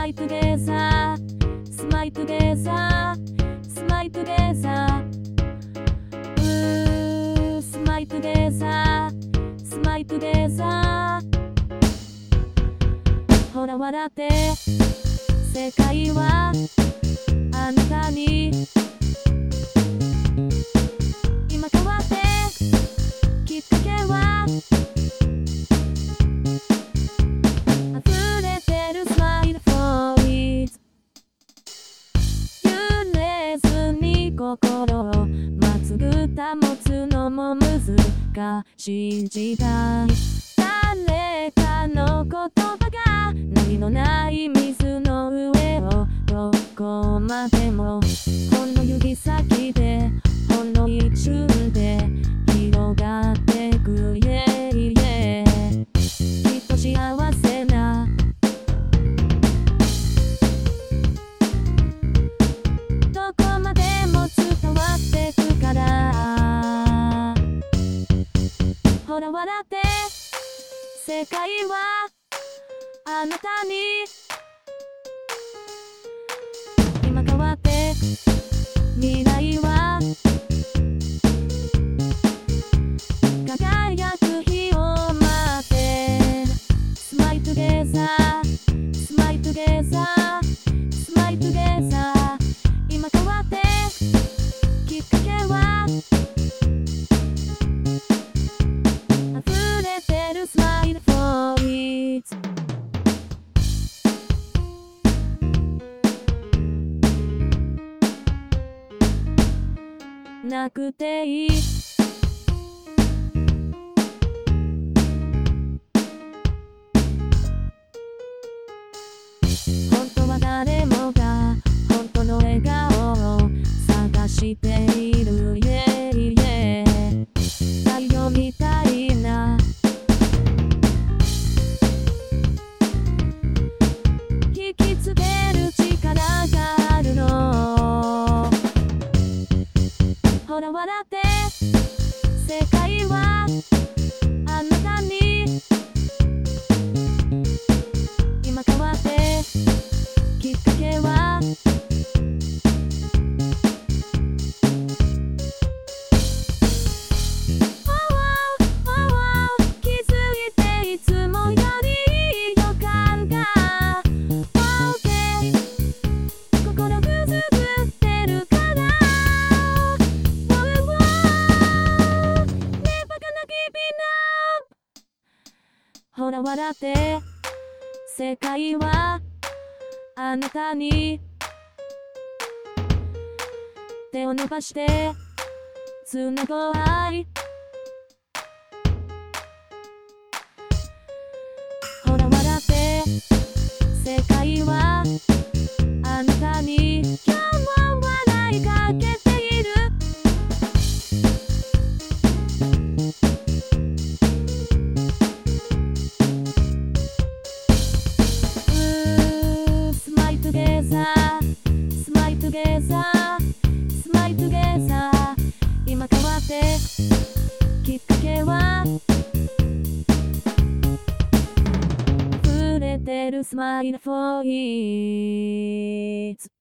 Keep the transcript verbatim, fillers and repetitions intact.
Smile together, smile together, smile together. Ooh, smile together, smile together. ほら笑って、世界はあなたに今変わって、きっかけは溢れてるスマイルフォーイズ。揺れずに心をまっすぐ保つのも難しい時代。誰かの言葉が波のない水の上をどこまでもほんの指先でほんの一瞬で広がってく。イエイイエイ、きっと幸せなどこまでも伝わってくから。ほら笑って、世界はあなたに今変わって、未来は輝く日を待って。 Smile together, smile together, smile together. 今変わって、きっかけは溢れてるスマイルフォーイズ。なくていい本当は誰もが本当の笑顔を探している。イエイイエイ、太陽みたいな引きつける力があるの。ほら笑って、世界はあなたに今変わって、きっかけは気づいていつもより予感が OK、 心くすぶってるからほら笑って、世界はあなたに手を伸ばしてつなごう愛。ほら笑って、世界はあなたに今日も笑いかけている。Smile together, smile together. 今変わって、きっかけは溢れてるスマイルフォーイズ。